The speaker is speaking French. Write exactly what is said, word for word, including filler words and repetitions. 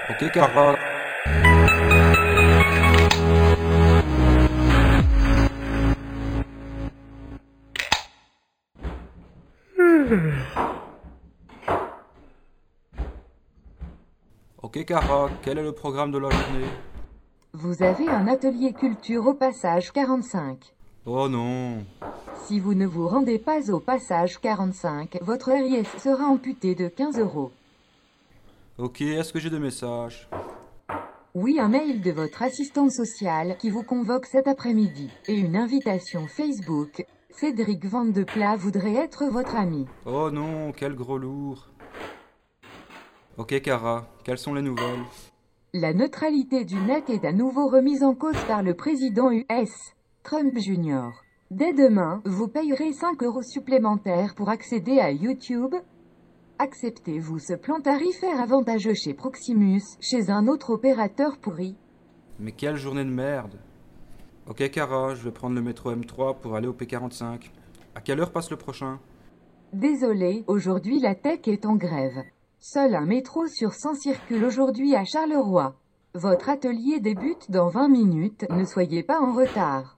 Ok, Cara. Ok, Cara, quel est le programme de la journée? Vous avez un atelier culture au passage quarante-cinq. Oh non. Si vous ne vous rendez pas au passage quarante-cinq, votre R I S sera amputé de quinze euros. Ok, est-ce que j'ai des messages? Oui, un mail de votre assistante sociale qui vous convoque cet après-midi. Et une invitation Facebook. Cédric Van de Pla voudrait être votre ami. Oh non, quel gros lourd. Ok, Cara, quelles sont les nouvelles? La neutralité du net est à nouveau remise en cause par le président U S Trump junior Dès demain, vous payerez cinq euros supplémentaires pour accéder à YouTube. Acceptez-vous ce plan tarifaire avantageux chez Proximus, chez un autre opérateur pourri? Mais quelle journée de merde. Ok, Cara, je vais prendre le métro M trois pour aller au P quarante-cinq. À quelle heure passe le prochain? Désolé, aujourd'hui la tech est en grève. Seul un métro sur cent circule aujourd'hui à Charleroi. Votre atelier débute dans vingt minutes, ne soyez pas en retard.